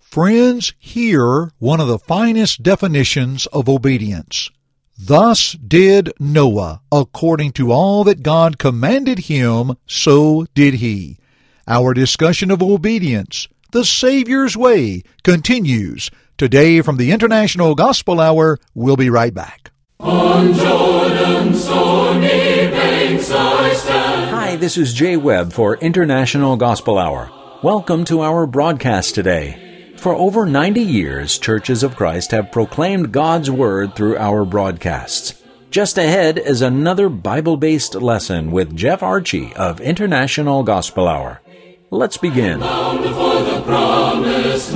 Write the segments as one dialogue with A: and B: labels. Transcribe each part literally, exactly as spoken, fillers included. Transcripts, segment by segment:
A: Friends, hear one of the finest definitions of obedience. Thus did Noah, according to all that God commanded him, so did he. Our discussion of obedience, the Savior's way, continues today from the International Gospel Hour. We'll be right back.
B: On Jordan's stormy banks I stand.
C: Hi, this is Jay Webb for International Gospel Hour. Welcome to our broadcast today. For over ninety years, Churches of Christ have proclaimed God's Word through our broadcasts. Just ahead is another Bible-based lesson with Jeff Archie of International Gospel Hour. Let's begin.
B: Bound for the promised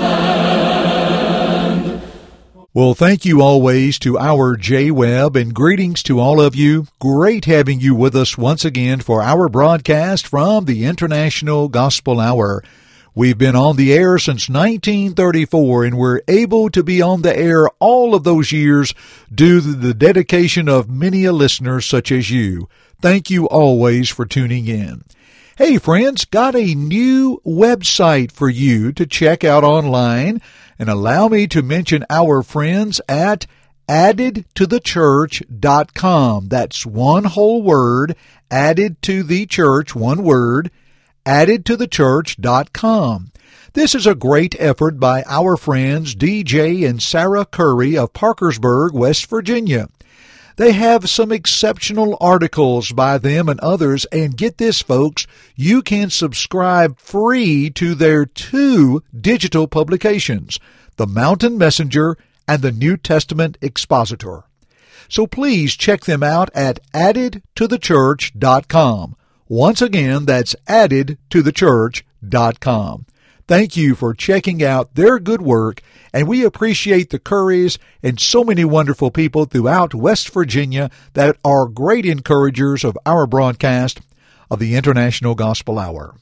B: land.
A: Well, thank you always to our Jay Webb, and greetings to all of you. Great having you with us once again for our broadcast from the International Gospel Hour. We've been on the air since nineteen thirty-four, and we're able to be on the air all of those years due to the dedication of many a listener such as you. Thank you always for tuning in. Hey friends, got a new website for you to check out online, and allow me to mention our friends at added to the church dot com. That's one whole word, added to the church, one word, added to the church dot com. This is a great effort by our friends D J and Sarah Curry of Parkersburg, West Virginia. They have some exceptional articles by them and others, and get this, folks, you can subscribe free to their two digital publications, The Mountain Messenger and The New Testament Expositor. So please check them out at added to the church dot com. Once again, that's added to the church dot com. Thank you for checking out their good work, and we appreciate the Currys and so many wonderful people throughout West Virginia that are great encouragers of our broadcast of the International Gospel Hour.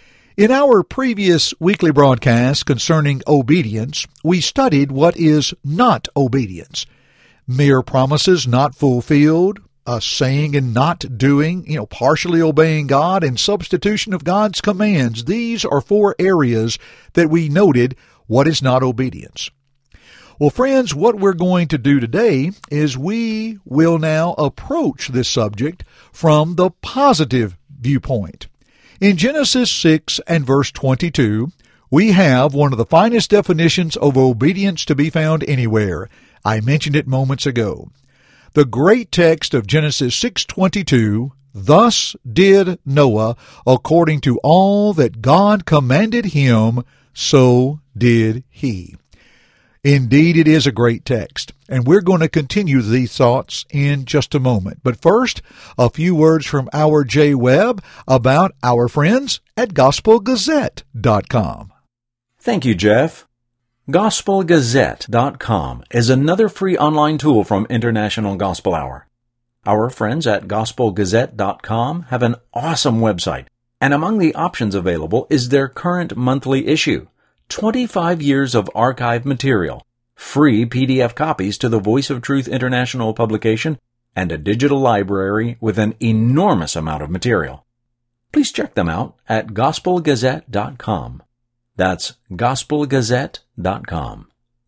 A: In our previous weekly broadcast concerning obedience, we studied what is not obedience. Mere promises not fulfilled, a saying and not doing, you know, partially obeying God, and substitution of God's commands. These are four areas that we noted what is not obedience. Well, friends, what we're going to do today is we will now approach this subject from the positive viewpoint. In Genesis six and verse twenty-two, we have one of the finest definitions of obedience to be found anywhere. I mentioned it moments ago. The great text of Genesis six twenty-two, thus did Noah, according to all that God commanded him, so did he. Indeed, it is a great text, and we're going to continue these thoughts in just a moment. But first, a few words from our Jay Webb about our friends at Gospel Gazette dot com.
C: Thank you, Jeff. Gospel Gazette dot com is another free online tool from International Gospel Hour. Our friends at Gospel Gazette dot com have an awesome website, and among the options available is their current monthly issue, twenty-five years of archive material, free P D F copies to the Voice of Truth International publication, and a digital library with an enormous amount of material. Please check them out at Gospel Gazette dot com. That's Gospel Gazette dot com.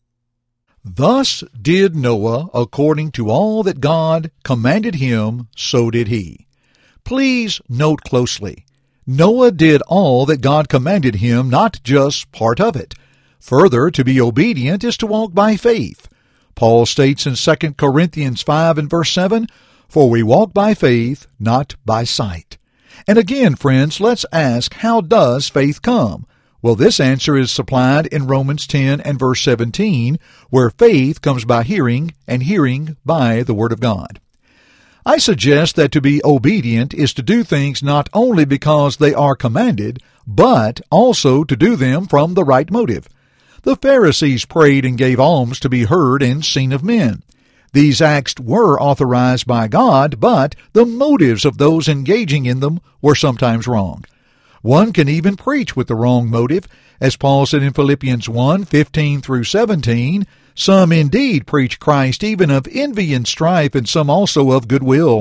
A: Thus did Noah, according to all that God commanded him, so did he. Please note closely. Noah did all that God commanded him, not just part of it. Further, to be obedient is to walk by faith. Paul states in Second Corinthians five and verse seven, "For we walk by faith, not by sight." And again, friends, let's ask, how does faith come? Well, this answer is supplied in Romans ten and verse seventeen, where faith comes by hearing, and hearing by the Word of God. I suggest that to be obedient is to do things not only because they are commanded, but also to do them from the right motive. The Pharisees prayed and gave alms to be heard and seen of men. These acts were authorized by God, but the motives of those engaging in them were sometimes wrong. One can even preach with the wrong motive, as Paul said in Philippians one, fifteen through seventeen, "Some indeed preach Christ even of envy and strife, and some also of goodwill.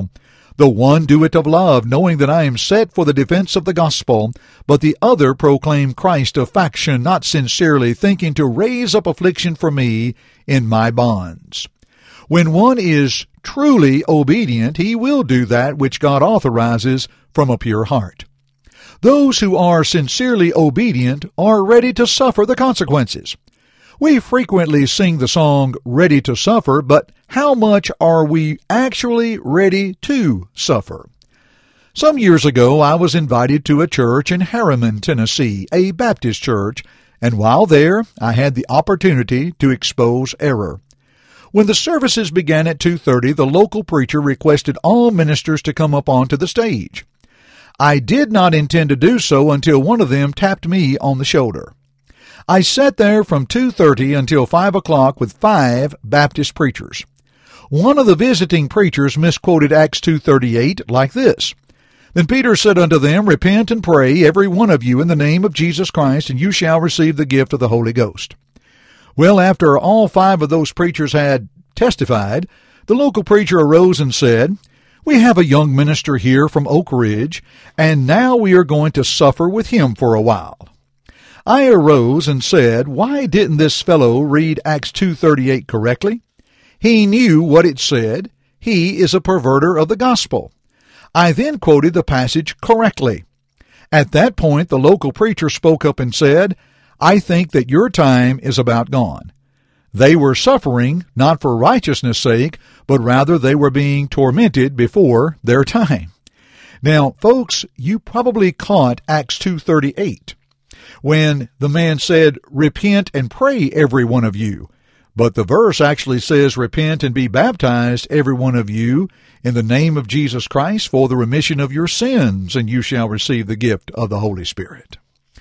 A: The one do it of love, knowing that I am set for the defense of the gospel, but the other proclaim Christ of faction, not sincerely, thinking to raise up affliction for me in my bonds. When one is truly obedient, he will do that which God authorizes from a pure heart. Those who are sincerely obedient are ready to suffer the consequences. We frequently sing the song, "Ready to Suffer," but how much are we actually ready to suffer? Some years ago, I was invited to a church in Harriman, Tennessee, a Baptist church, and while there, I had the opportunity to expose error. When the services began at two thirty, the local preacher requested all ministers to come up onto the stage. I did not intend to do so until one of them tapped me on the shoulder. I sat there from two thirty until five o'clock with five Baptist preachers. One of the visiting preachers misquoted Acts two thirty-eight like this, "Then Peter said unto them, Repent and pray, every one of you, in the name of Jesus Christ, and you shall receive the gift of the Holy Ghost." Well, after all five of those preachers had testified, the local preacher arose and said, "We have a young minister here from Oak Ridge, and now we are going to suffer with him for a while." I arose and said, "Why didn't this fellow read Acts two thirty-eight correctly? He knew what it said. He is a perverter of the gospel." I then quoted the passage correctly. At that point, the local preacher spoke up and said, "I think that your time is about gone." They were suffering not for righteousness' sake, but rather they were being tormented before their time. Now, folks, you probably caught Acts two thirty-eight. When the man said, "Repent and pray, every one of you." But the verse actually says, "Repent and be baptized, every one of you, in the name of Jesus Christ for the remission of your sins, and you shall receive the gift of the Holy Spirit."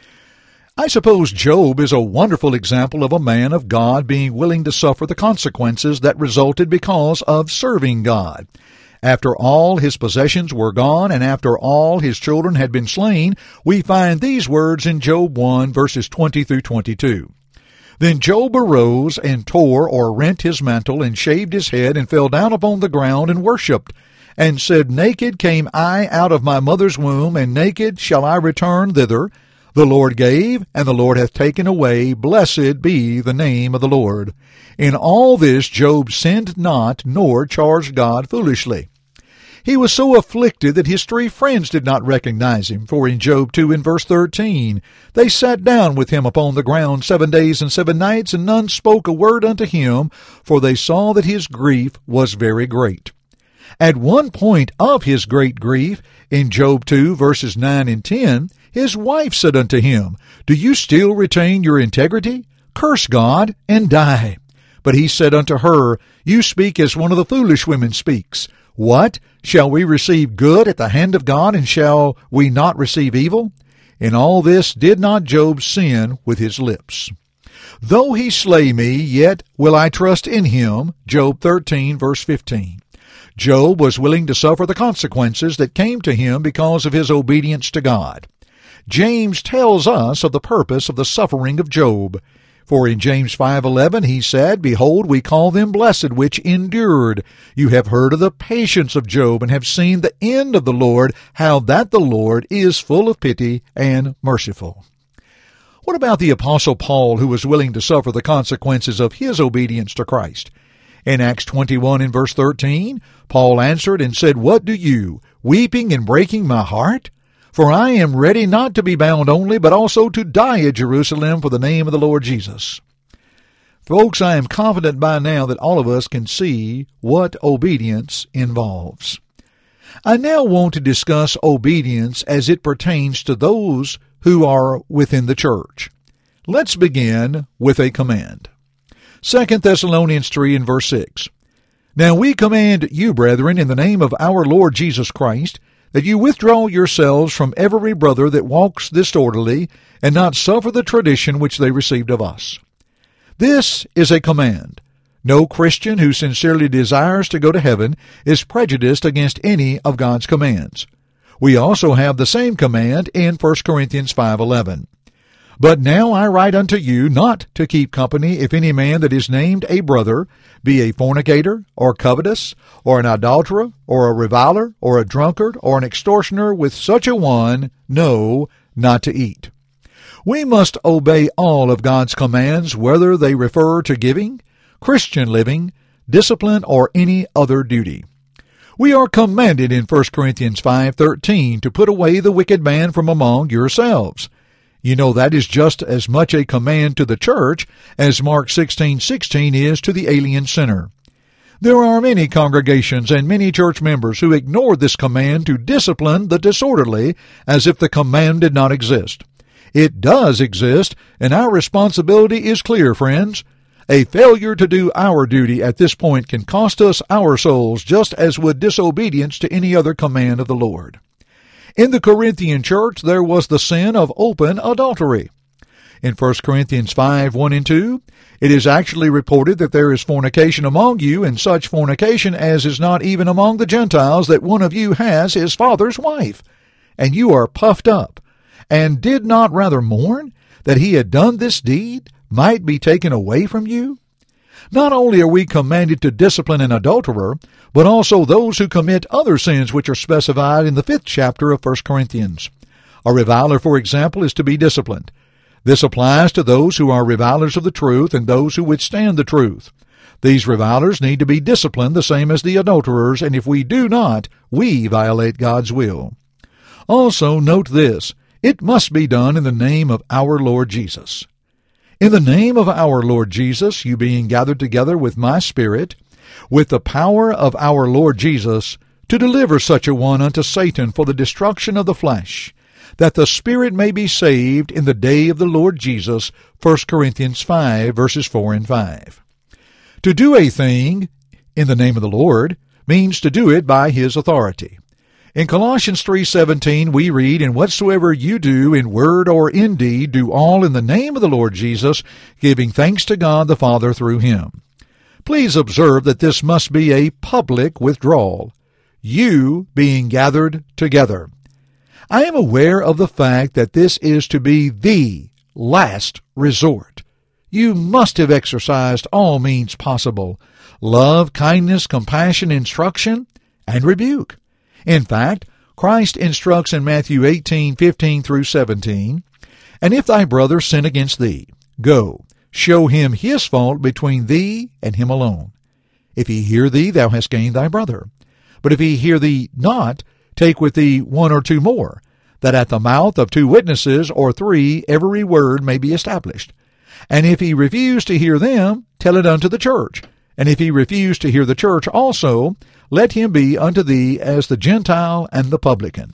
A: I suppose Job is a wonderful example of a man of God being willing to suffer the consequences that resulted because of serving God. After all his possessions were gone, and after all his children had been slain, we find these words in Job one, verses twenty through twenty-two. "Then Job arose and tore or rent his mantle, and shaved his head, and fell down upon the ground, and worshipped, and said, Naked came I out of my mother's womb, and naked shall I return thither. The Lord gave, and the Lord hath taken away. Blessed be the name of the Lord. In all this Job sinned not, nor charged God foolishly." He was so afflicted that his three friends did not recognize him, for in Job two and verse thirteen, "They sat down with him upon the ground seven days and seven nights, and none spoke a word unto him, for they saw that his grief was very great." At one point of his great grief, in Job two verses nine and ten, his wife said unto him, "Do you still retain your integrity? Curse God and die." But he said unto her, "You speak as one of the foolish women speaks. What? Shall we receive good at the hand of God, and shall we not receive evil?" In all this did not Job sin with his lips. "Though he slay me, yet will I trust in him." Job thirteen, verse fifteen. Job was willing to suffer the consequences that came to him because of his obedience to God. James tells us of the purpose of the suffering of Job. For in James five eleven he said, "Behold, we call them blessed which endured. You have heard of the patience of Job, and have seen the end of the Lord, how that the Lord is full of pity and merciful." What about the Apostle Paul, who was willing to suffer the consequences of his obedience to Christ? In Acts twenty-one and verse thirteen, Paul answered and said, "What do you, weeping and breaking my heart? For I am ready not to be bound only, but also to die at Jerusalem for the name of the Lord Jesus." Folks, I am confident by now that all of us can see what obedience involves. I now want to discuss obedience as it pertains to those who are within the church. Let's begin with a command. Second Thessalonians three and verse six. "Now we command you, brethren, in the name of our Lord Jesus Christ, that you withdraw yourselves from every brother that walks disorderly, and not suffer the tradition which they received of us." This is a command. No Christian who sincerely desires to go to heaven is prejudiced against any of God's commands. We also have the same command in First Corinthians five eleven. But now I write unto you not to keep company if any man that is named a brother be a fornicator, or covetous, or an adulterer, or a reviler, or a drunkard, or an extortioner. With such a one, no, not to eat. We must obey all of God's commands, whether they refer to giving, Christian living, discipline, or any other duty. We are commanded in First Corinthians five thirteen to put away the wicked man from among yourselves. You know that is just as much a command to the church as Mark sixteen sixteen is to the alien sinner. There are many congregations and many church members who ignore this command to discipline the disorderly as if the command did not exist. It does exist, and our responsibility is clear, friends. A failure to do our duty at this point can cost us our souls just as would disobedience to any other command of the Lord. In the Corinthian church there was the sin of open adultery. In First Corinthians five, one and two, it is actually reported that there is fornication among you, and such fornication as is not even among the Gentiles, that one of you has his father's wife. And you are puffed up, and did not rather mourn that he had done this deed might be taken away from you? Not only are we commanded to discipline an adulterer, but also those who commit other sins which are specified in the fifth chapter of First Corinthians. A reviler, for example, is to be disciplined. This applies to those who are revilers of the truth and those who withstand the truth. These revilers need to be disciplined the same as the adulterers, and if we do not, we violate God's will. Also, note this: it must be done in the name of our Lord Jesus. In the name of our Lord Jesus, you being gathered together with my Spirit, with the power of our Lord Jesus, to deliver such a one unto Satan for the destruction of the flesh, that the Spirit may be saved in the day of the Lord Jesus. First Corinthians five, verses four and five. To do a thing in the name of the Lord means to do it by His authority. In Colossians three seventeen we read, "And whatsoever you do in word or in deed, do all in the name of the Lord Jesus, giving thanks to God the Father through Him." Please observe that this must be a public withdrawal, you being gathered together. I am aware of the fact that this is to be the last resort. You must have exercised all means possible: love, kindness, compassion, instruction, and rebuke. In fact, Christ instructs in Matthew eighteen, fifteen through seventeen, "And if thy brother sin against thee, go, show him his fault between thee and him alone. If he hear thee, thou hast gained thy brother. But if he hear thee not, take with thee one or two more, that at the mouth of two witnesses or three every word may be established. And if he refuse to hear them, tell it unto the church. And if he refuse to hear the church also, let him be unto thee as the Gentile and the publican."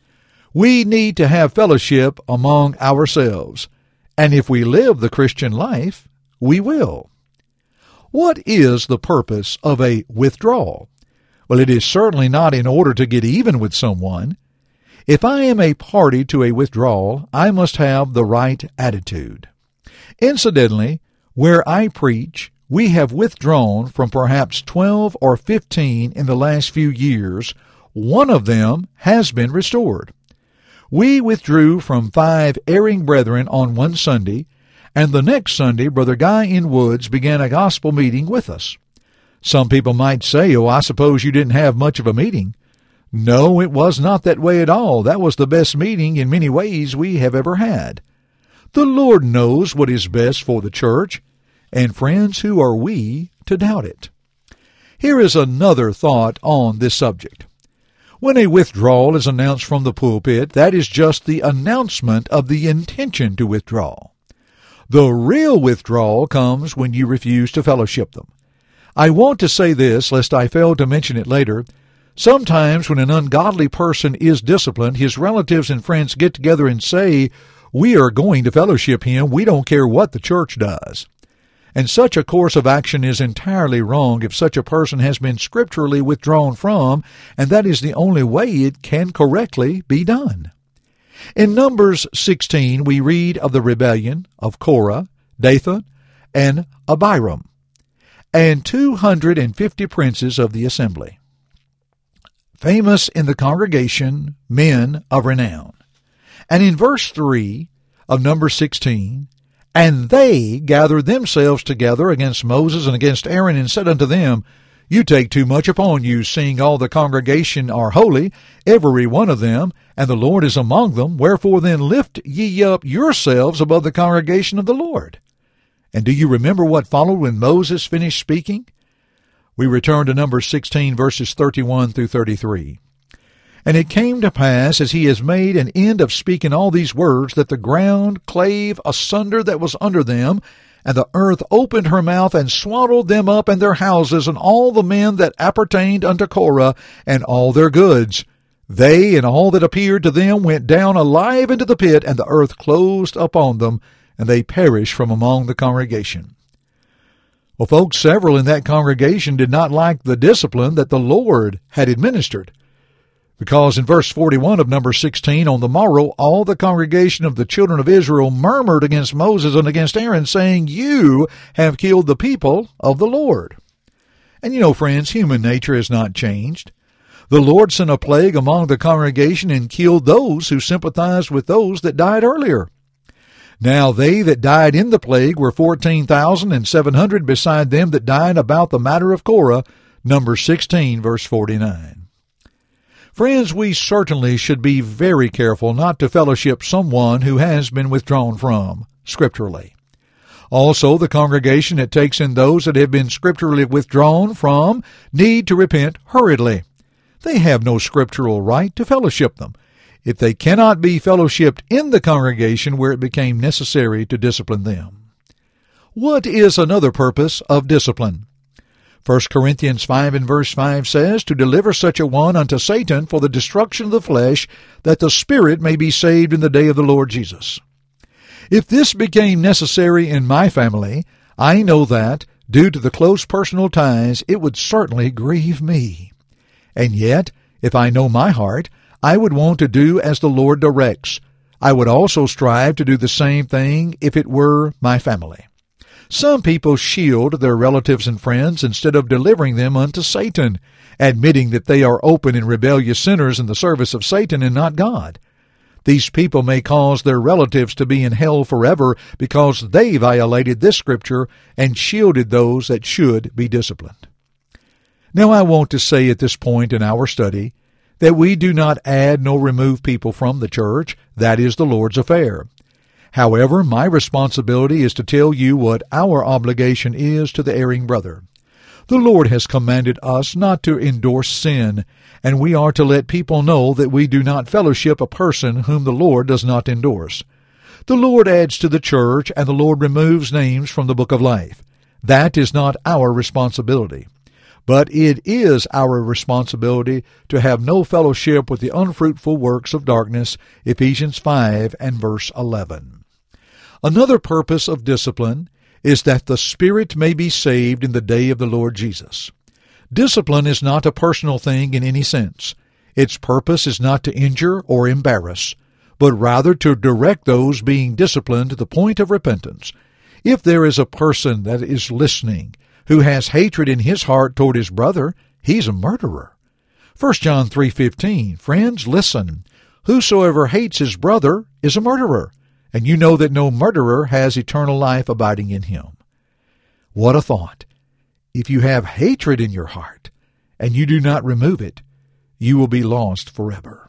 A: We need to have fellowship among ourselves, and if we live the Christian life, we will. What is the purpose of a withdrawal? Well, it is certainly not in order to get even with someone. If I am a party to a withdrawal, I must have the right attitude. Incidentally, where I preach, we have withdrawn from perhaps twelve or fifteen in the last few years. One of them has been restored. We withdrew from five erring brethren on one Sunday, and the next Sunday Brother Guy in Woods began a gospel meeting with us. Some people might say, "Oh, I suppose you didn't have much of a meeting." No, it was not that way at all. That was the best meeting in many ways we have ever had. The Lord knows what is best for the church, and friends, who are we to doubt it? Here is another thought on this subject. When a withdrawal is announced from the pulpit, that is just the announcement of the intention to withdraw. The real withdrawal comes when you refuse to fellowship them. I want to say this, lest I fail to mention it later. Sometimes when an ungodly person is disciplined, his relatives and friends get together and say, "We are going to fellowship him. We don't care what the church does." And such a course of action is entirely wrong if such a person has been scripturally withdrawn from, and that is the only way it can correctly be done. In Numbers sixteen, we read of the rebellion of Korah, Dathan, and Abiram, and two hundred fifty princes of the assembly, famous in the congregation, men of renown. And in verse three, of number sixteen, "And they gathered themselves together against Moses and against Aaron, and said unto them, You take too much upon you, seeing all the congregation are holy, every one of them, and the Lord is among them. Wherefore then lift ye up yourselves above the congregation of the Lord." And do you remember what followed when Moses finished speaking? We return to number sixteen, verses thirty-one through thirty-three. "And it came to pass, as he has made an end of speaking all these words, that the ground clave asunder that was under them, and the earth opened her mouth and swallowed them up and their houses, and all the men that appertained unto Korah, and all their goods. They and all that appeared to them went down alive into the pit, and the earth closed upon them, and they perished from among the congregation." Well, folks, several in that congregation did not like the discipline that the Lord had administered. Because in verse forty-one of number sixteen, "On the morrow all the congregation of the children of Israel murmured against Moses and against Aaron, saying, You have killed the people of the Lord." And you know, friends, human nature has not changed. The Lord sent a plague among the congregation and killed those who sympathized with those that died earlier. Now they that died in the plague were fourteen thousand and seven hundred, beside them that died about the matter of Korah, number sixteen, verse forty-nine. Friends, we certainly should be very careful not to fellowship someone who has been withdrawn from, scripturally. Also, the congregation that takes in those that have been scripturally withdrawn from need to repent hurriedly. They have no scriptural right to fellowship them, if they cannot be fellowshipped in the congregation where it became necessary to discipline them. What is another purpose of discipline? First Corinthians five and verse five says, "To deliver such a one unto Satan for the destruction of the flesh, that the spirit may be saved in the day of the Lord Jesus." If this became necessary in my family, I know that, due to the close personal ties, it would certainly grieve me. And yet, if I know my heart, I would want to do as the Lord directs. I would also strive to do the same thing if it were my family. Some people shield their relatives and friends instead of delivering them unto Satan, admitting that they are open and rebellious sinners in the service of Satan and not God. These people may cause their relatives to be in hell forever because they violated this scripture and shielded those that should be disciplined. Now I want to say at this point in our study that we do not add nor remove people from the church. That is the Lord's affair. However, my responsibility is to tell you what our obligation is to the erring brother. The Lord has commanded us not to endorse sin, and we are to let people know that we do not fellowship a person whom the Lord does not endorse. The Lord adds to the church, and the Lord removes names from the book of life. That is not our responsibility. But it is our responsibility to have no fellowship with the unfruitful works of darkness, Ephesians five and verse eleven. Another purpose of discipline is that the spirit may be saved in the day of the Lord Jesus. Discipline is not a personal thing in any sense. Its purpose is not to injure or embarrass, but rather to direct those being disciplined to the point of repentance. If there is a person that is listening who has hatred in his heart toward his brother, he's a murderer. First John three fifteen, friends, listen. Whosoever hates his brother is a murderer, and you know that no murderer has eternal life abiding in him. What a thought. If you have hatred in your heart, and you do not remove it, you will be lost forever.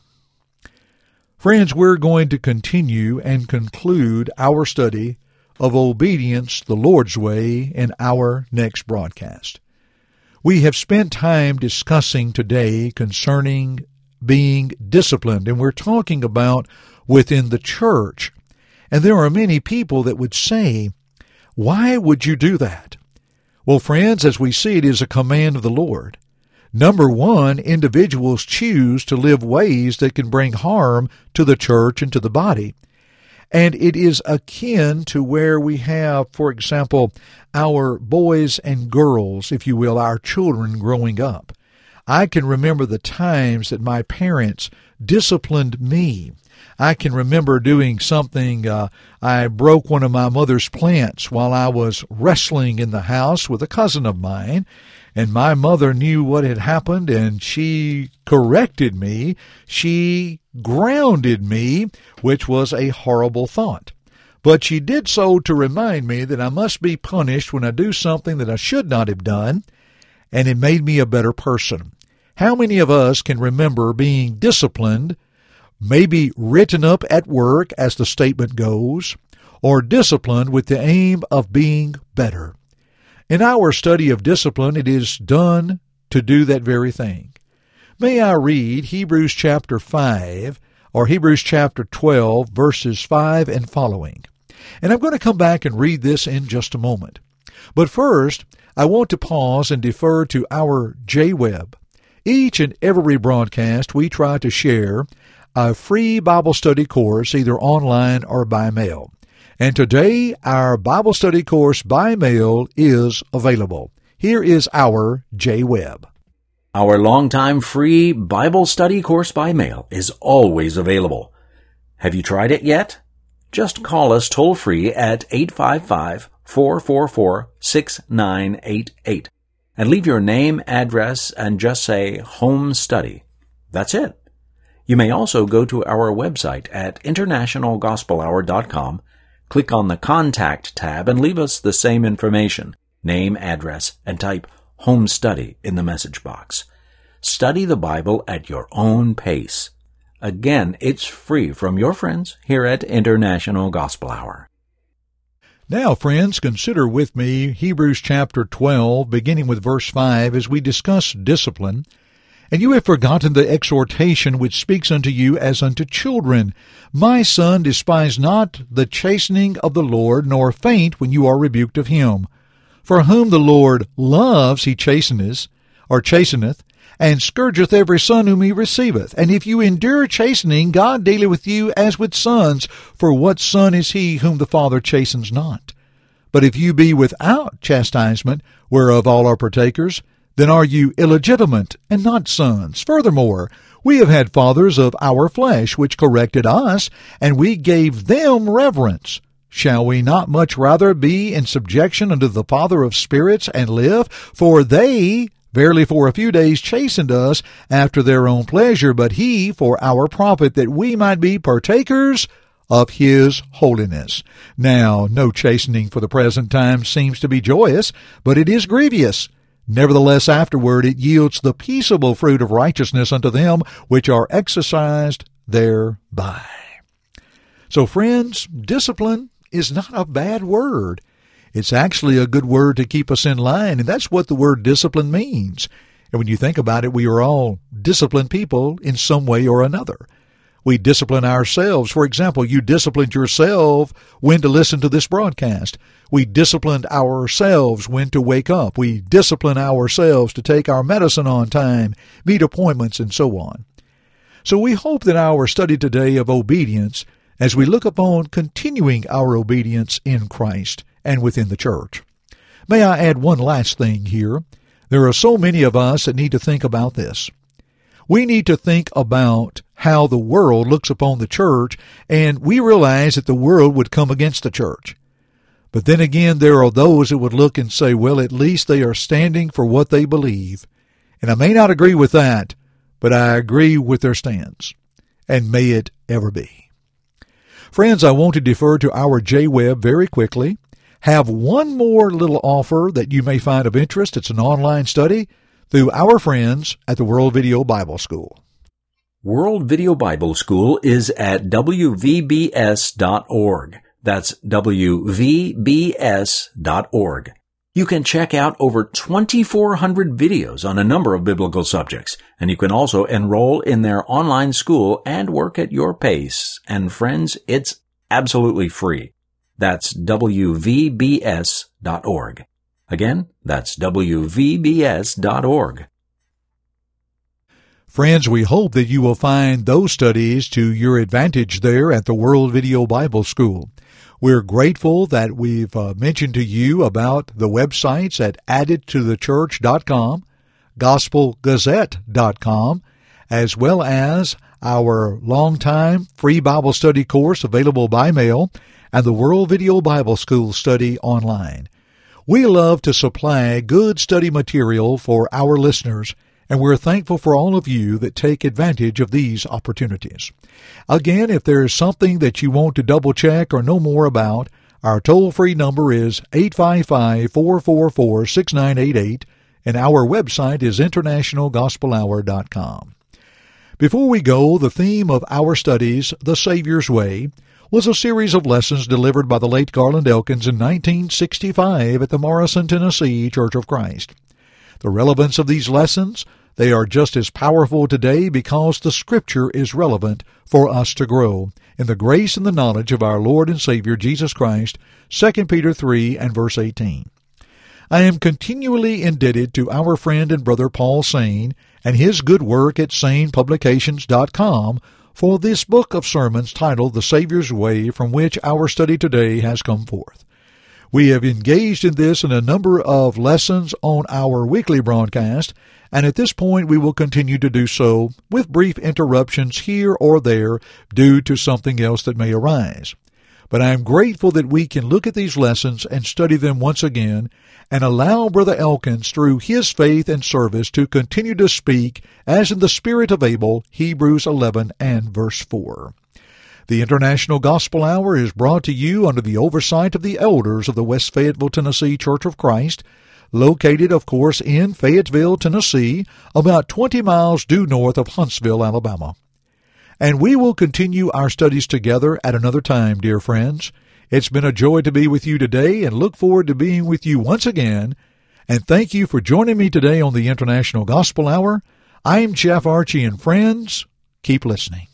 A: Friends, we're going to continue and conclude our study of obedience the Lord's way in our next broadcast. We have spent time discussing today concerning being disciplined, and we're talking about within the church. And there are many people that would say, why would you do that? Well, friends, as we see, it is a command of the Lord. Number one, individuals choose to live ways that can bring harm to the church and to the body. And it is akin to where we have, for example, our boys and girls, if you will, our children growing up. I can remember the times that my parents disciplined me. I can remember doing something. Uh, I broke one of my mother's plants while I was wrestling in the house with a cousin of mine, and my mother knew what had happened, and she corrected me. She grounded me, which was a horrible thought. but she did so to remind me that I must be punished when I do something that I should not have done, and it made me a better person. How many of us can remember being disciplined, maybe written up at work as the statement goes, or disciplined with the aim of being better? In our study of discipline, it is done to do that very thing. May I read Hebrews chapter five, or Hebrews chapter twelve, verses five and following. And I'm going to come back and read this in just a moment. But first, I want to pause and defer to our J-Web. Each and every broadcast, we try to share a free Bible study course, either online or by mail. And today, our Bible study course by mail is available. Here is our J-Web.
C: Our longtime free Bible study course by mail is always available. Have you tried it yet? Just call us toll-free at eight five five, four four four, six nine eight eight and leave your name, address, and just say Home Study. That's it. You may also go to our website at international gospel hour dot com, click on the Contact tab, and leave us the same information, name, address, and type Home Study in the message box. Study the Bible at your own pace. Again, it's free from your friends here at International Gospel Hour.
A: Now, friends, consider with me Hebrews chapter twelve, beginning with verse five, as we discuss discipline. And you have forgotten the exhortation which speaks unto you as unto children. My son, despise not the chastening of the Lord, nor faint when you are rebuked of him. For whom the Lord loves he chasteneth, or chasteneth, and scourgeth every son whom he receiveth. And if you endure chastening, God dealeth with you as with sons. For what son is he whom the Father chastens not? But if you be without chastisement, whereof all are partakers, then are you illegitimate and not sons. Furthermore, we have had fathers of our flesh, which corrected us, and we gave them reverence. Shall we not much rather be in subjection unto the Father of spirits and live? For they verily for a few days chastened us after their own pleasure, but he for our profit, that we might be partakers of his holiness. Now, no chastening for the present time seems to be joyous, but it is grievous. Nevertheless, afterward it yields the peaceable fruit of righteousness unto them which are exercised thereby. So, friends, discipline is not a bad word. It's actually a good word to keep us in line, and that's what the word discipline means. And when you think about it, we are all disciplined people in some way or another. We discipline ourselves. For example, you disciplined yourself when to listen to this broadcast. We disciplined ourselves when to wake up. We discipline ourselves to take our medicine on time, meet appointments, and so on. So we hope that our study today of obedience, as we look upon continuing our obedience in Christ and within the church. May I add one last thing here? There are so many of us that need to think about this. We need to think about how the world looks upon the church, and we realize that the world would come against the church. But then again, there are those that would look and say, well, at least they are standing for what they believe. And I may not agree with that, but I agree with their stance. And may it ever be. Friends, I want to defer to our J-Web very quickly. Have one more little offer that you may find of interest. It's an online study through our friends at the World Video Bible School.
C: World Video Bible School is at w v b s dot org. That's w v b s dot org. You can check out over twenty-four hundred videos on a number of biblical subjects, and you can also enroll in their online school and work at your pace. And friends, it's absolutely free. That's w v b s dot org. Again, that's w v b s dot org.
A: Friends, we hope that you will find those studies to your advantage there at the World Video Bible School. We're grateful that we've uh, mentioned to you about the websites at added to the church dot com, gospel gazette dot com, as well as our longtime free Bible study course available by mail and the World Video Bible School study online. We love to supply good study material for our listeners, and we're thankful for all of you that take advantage of these opportunities. Again, if there is something that you want to double-check or know more about, our toll-free number is eight five five, four four four, six nine eight eight, and our website is international gospel hour dot com. Before we go, the theme of our studies, The Savior's Way, was a series of lessons delivered by the late Garland Elkins in nineteen sixty-five at the Morrison, Tennessee Church of Christ. The relevance of these lessons, they are just as powerful today because the Scripture is relevant for us to grow in the grace and the knowledge of our Lord and Savior Jesus Christ, Second Peter three and verse eighteen. I am continually indebted to our friend and brother Paul Sain and his good work at sain publications dot com for this book of sermons titled The Savior's Way, from which our study today has come forth. We have engaged in this in a number of lessons on our weekly broadcast, and at this point we will continue to do so with brief interruptions here or there due to something else that may arise. But I am grateful that we can look at these lessons and study them once again and allow Brother Elkins, through his faith and service, to continue to speak as in the spirit of Abel, Hebrews eleven and verse four. The International Gospel Hour is brought to you under the oversight of the elders of the West Fayetteville, Tennessee Church of Christ, located, of course, in Fayetteville, Tennessee, about twenty miles due north of Huntsville, Alabama. And we will continue our studies together at another time, dear friends. It's been a joy to be with you today, and look forward to being with you once again. And thank you for joining me today on the International Gospel Hour. I'm Jeff Archie, and friends, keep listening.